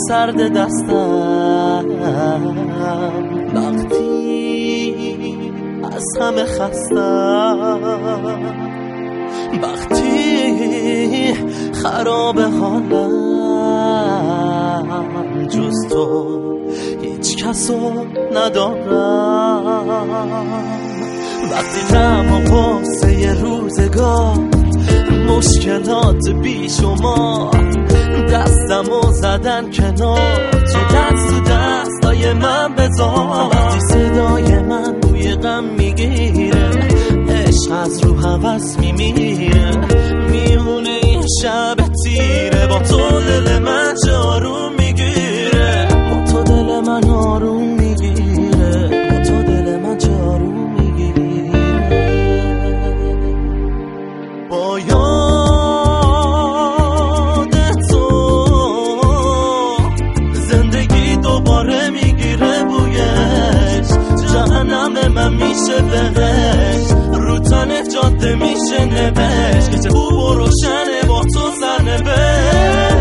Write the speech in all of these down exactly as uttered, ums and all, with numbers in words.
سرد دستم، وقتی از همه خستم، وقتی خراب حالم، جز تو هیچ کسو ندارم. وقتی غم و غصه روزگار، مشکلات بیشمار، دستمو زدن کنار، تو دست تو دستای من بذار. وقتی صدای من بوی غم میگیره، عشق از رو هوس میمیره، میمونه این شب تیره، با تو دل من چه آروم میگیره، با تو دل من آروم میگیره، با تو دل من چه آروم میگیره. با یاد تو زندگی دوباره میگیره بویش، جهنم من میشه بهش، رو تنه جاده میشه نوشت، که چه خوب و روشنه با تو سرنوشت.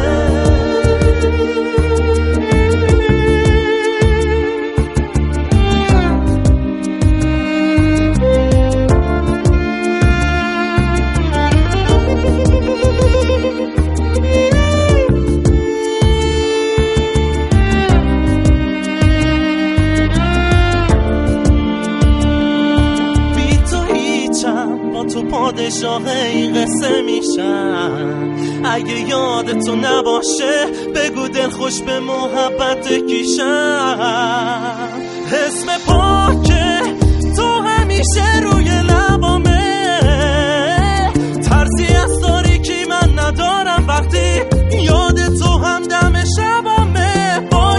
تو پادشاه این قصه میشم، اگه یادتو نباشه بگو دل خوش به محبت کیشم. اسم پاکه تو همیشه روی لبامه، ترسی از تاریکی من ندارم وقتی یاد تو هم دم شبامه. با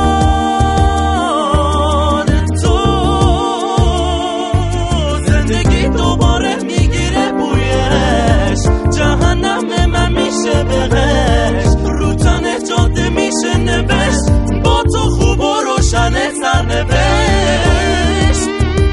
یاد تو زندگی دوباره جهنم من میشه بهش، رو تنه جاده میشه نوشت، با تو خوب و روشنه سرنوشت.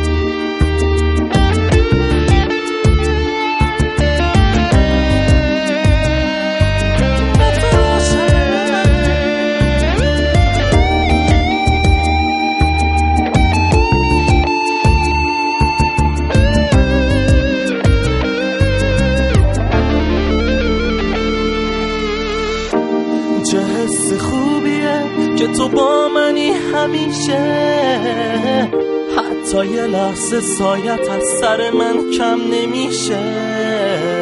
چه حس خوبیه که تو با منی همیشه، حتی یه لحظه سایت از سر من کم نمیشه.